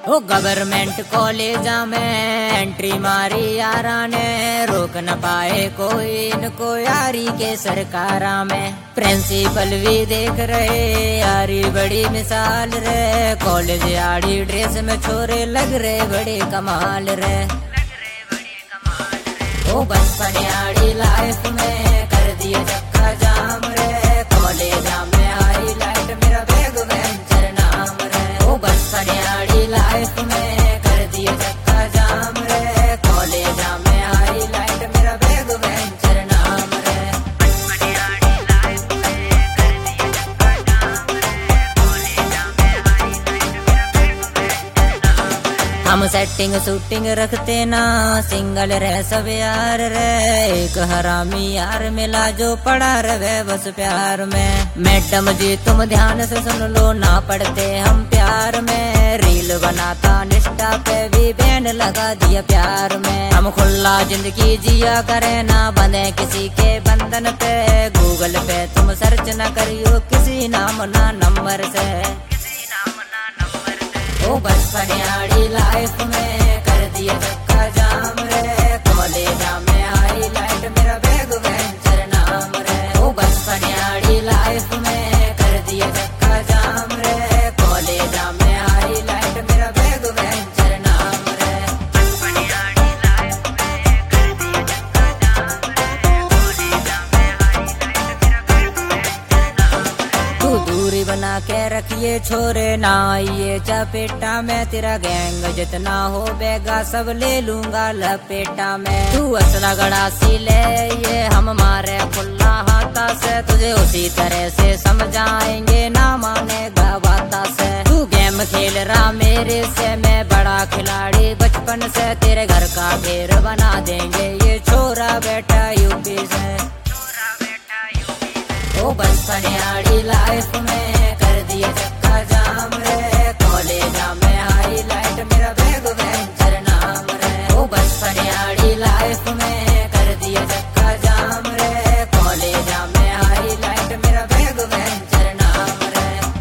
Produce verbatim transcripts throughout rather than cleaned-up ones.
ओ government college में entry मारी यारा ने, रोक न पाए कोई इनको यारी के सरकारा में। प्रिंसिपल भी देख रहे यारी बड़ी मिसाल रे, कॉलेज आड़ी ड्रेस में छोरे लग रहे बड़े कमाल रे। ओ बचपन यारी लाइफ में कर दिए चक्का जाम रे, कॉलेज में हाईलाइट मेरा बैग वेंचर नाम रे। ओ बचपन यारी लाइफ में कर दिए चक्का जाम रे, कॉलेज में हाईलाइट मेरा बैग वेंचर नाम रे। हम सेटिंग शूटिंग रखते ना, सिंगल रह सब यार रे, एक हरामी यार मिला जो पड़ा रहे बस प्यार में। मैडम जी तुम ध्यान से सुन लो ना, पढ़ते हम प्यार में, रील बनाता इंस्टा पे भी बैन लगा दिया प्यार में। हम खुला जिंदगी जिया करे ना, बंधे किसी के बंधन पे, गूगल पे तुम सर्च न करियो किसी नाम ना नंबर से। ओ बचपन यारी लाइफ में कर दिया चक्का जाम रे, कॉलेज में हाईलाइट मेरा बैग वेंचर नाम रे। ओ बचपन यारी लाइफ में कर दिया चक्का जाम रे, कॉलेज में हाईलाइट मेरा बैग वेंचर नाम रे। तू दूरी बना के रखिए छोरे ना आइए चपेटा में, तेरा गैंग जितना हो बेगा सब ले लूंगा लपेटा में। तू असला गड़ा सी ले ये हम मारे खुला हाथा से, तुझे उसी तरह से समझाएंगे ना मानेगा बाता से। तू गेम खेल रहा मेरे से, मैं बड़ा खिलाड़ी बचपन से, तेरे घर का ढेर बना देंगे ये छोरा बेटा यूपी से। ओ बचपन यारी लाइफ में कर दिया चक्का जाम रे, कॉलेज में हाईलाइट मेरा बैग वेंचर नाम रे। ओ बचपन यारी लाइफ में कर दिया चक्का जाम रे, कॉलेज में हाईलाइट मेरा बैग वेंचर नाम रे।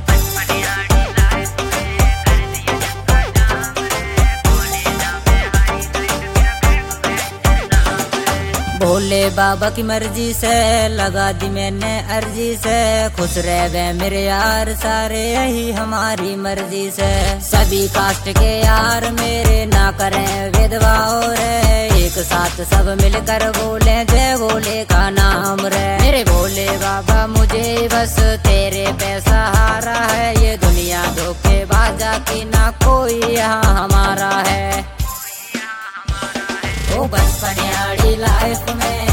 भोले बाबा की मर्जी से लगा दी मैंने अर्जी से, खुश रह गए मेरे यार सारे यही हमारी मर्जी से। सभी कास्ट के यार मेरे ना करें भेदभाव रे, एक साथ सब मिलकर बोले जय भोले का नाम रे। मेरे भोले बाबा मुझे बस तेरे पे सहारा है, ये दुनिया धोखेबाजा की ना कोई यहाँ हमारा है। ओ बचपन यारी लाइफ में